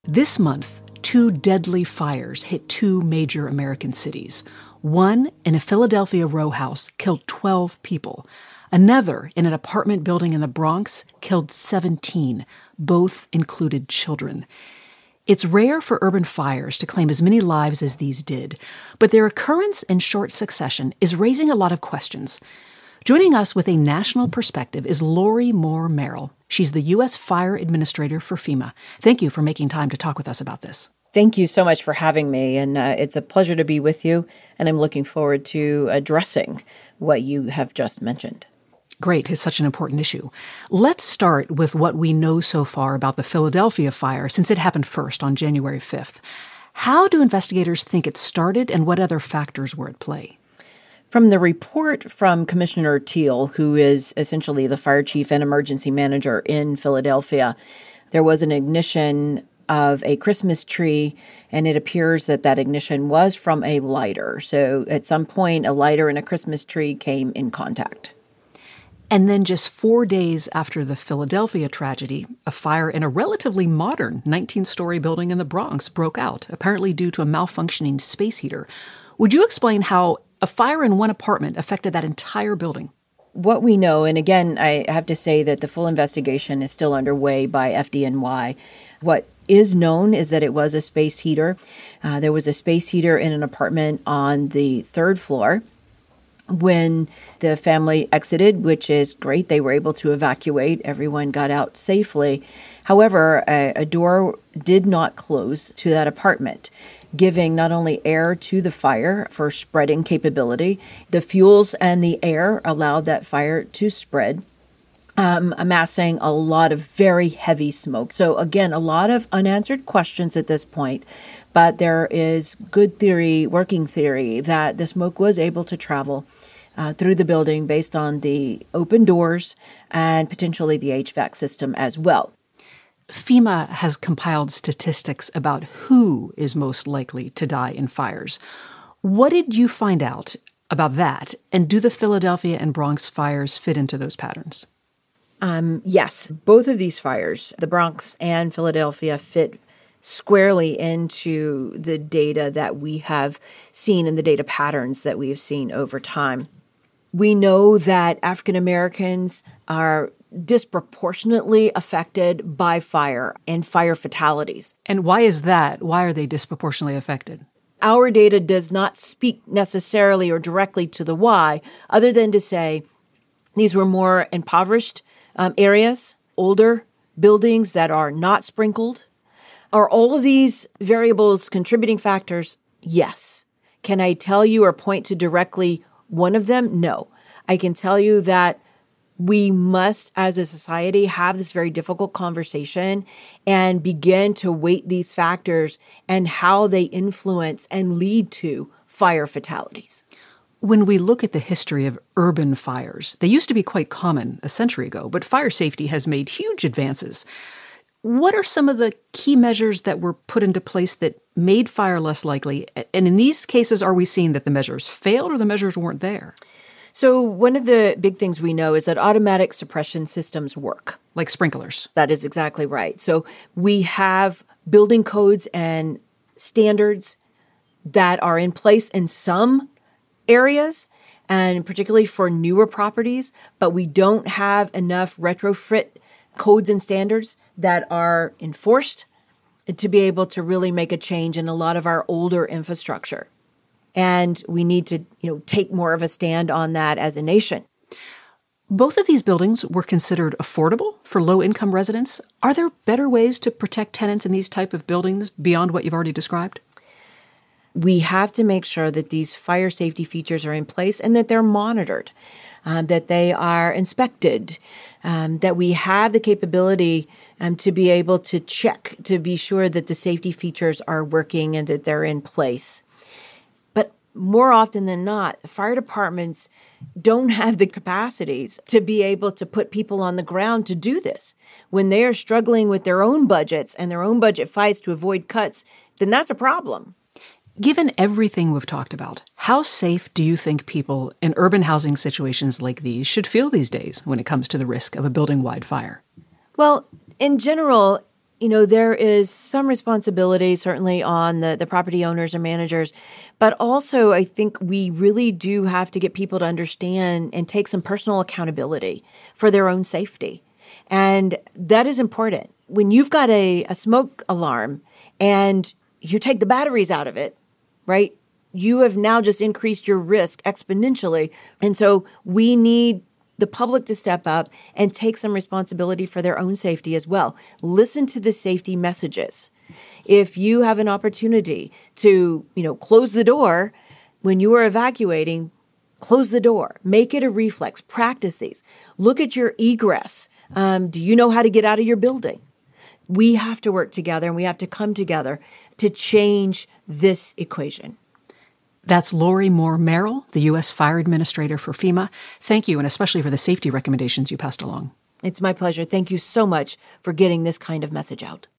This month, two deadly fires hit two major American cities. One in a Philadelphia row house killed 12 people. Another in an apartment building in the Bronx killed 17. Both included children. It's rare for urban fires to claim as many lives as these did, but their occurrence in short succession is raising a lot of questions. Joining us with a national perspective is Lori Moore Merrill. She's the U.S. Fire Administrator for FEMA. Thank you for making time to talk with us about this. Thank you so much for having me, and it's a pleasure to be with you, and I'm looking forward to addressing what you have just mentioned. Great. It's such an important issue. Let's start with what we know so far about the Philadelphia fire since it happened first on January 5th. How do investigators think it started, and what other factors were at play? From the report from Commissioner Teal, who is essentially the fire chief and emergency manager in Philadelphia, there was an ignition of a Christmas tree, and it appears that that ignition was from a lighter. So at some point, a lighter and a Christmas tree came in contact. And then just 4 days after the Philadelphia tragedy, a fire in a relatively modern 19-story building in the Bronx broke out, apparently due to a malfunctioning space heater. Would you explain how a fire in one apartment affected that entire building? What we know, and again, I have to say that the full investigation is still underway by FDNY. What is known is that it was a space heater. There was a space heater in an apartment on the third floor. When the family exited, which is great, they were able to evacuate. Everyone got out safely. However, a door did not close to that apartment, giving not only air to the fire for spreading capability, the fuels and the air allowed that fire to spread, amassing a lot of very heavy smoke. So again, a lot of unanswered questions at this point, but there is good theory, working theory, that the smoke was able to travel through the building based on the open doors and potentially the HVAC system as well. FEMA has compiled statistics about who is most likely to die in fires. What did you find out about that? And do the Philadelphia and Bronx fires fit into those patterns? Yes, both of these fires, the Bronx and Philadelphia, fit squarely into the data that we have seen and the data patterns that we have seen over time. We know that African Americans are disproportionately affected by fire and fire fatalities. And why is that? Why are they disproportionately affected? Our data does not speak necessarily or directly to the why, other than to say these were more impoverished areas, older buildings that are not sprinkled. Are all of these variables contributing factors? Yes. Can I tell you or point to directly one of them? No. I can tell you that we must, as a society, have this very difficult conversation and begin to weight these factors and how they influence and lead to fire fatalities. When we look at the history of urban fires, they used to be quite common a century ago, but fire safety has made huge advances. What are some of the key measures that were put into place that made fire less likely? And in these cases, are we seeing that the measures failed or the measures weren't there? So one of the big things we know is that automatic suppression systems work. Like sprinklers. That is exactly right. So we have building codes and standards that are in place in some areas, and particularly for newer properties, but we don't have enough retrofit codes and standards that are enforced to be able to really make a change in a lot of our older infrastructure. And we need to, take more of a stand on that as a nation. Both of these buildings were considered affordable for low-income residents. Are there better ways to protect tenants in these type of buildings beyond what you've already described? We have to make sure that these fire safety features are in place and that they're monitored, that they are inspected, that we have the capability to be able to check to be sure that the safety features are working and that they're in place. But more often than not, fire departments don't have the capacities to be able to put people on the ground to do this. When they are struggling with their own budgets and their own budget fights to avoid cuts, then that's a problem. Given everything we've talked about, how safe do you think people in urban housing situations like these should feel these days when it comes to the risk of a building-wide fire? Well, in general, there is some responsibility certainly on the property owners and managers, but also I think we really do have to get people to understand and take some personal accountability for their own safety. And that is important. When you've got a smoke alarm and you take the batteries out of it, right? You have now just increased your risk exponentially. And so we need the public to step up and take some responsibility for their own safety as well. Listen to the safety messages. If you have an opportunity to, close the door when you are evacuating, close the door. Make it a reflex. Practice these. Look at your egress. Do you know how to get out of your building? We have to work together and we have to come together to change this equation. That's Lori Moore Merrill, the U.S. Fire Administrator for FEMA. Thank you, and especially for the safety recommendations you passed along. It's my pleasure. Thank you so much for getting this kind of message out.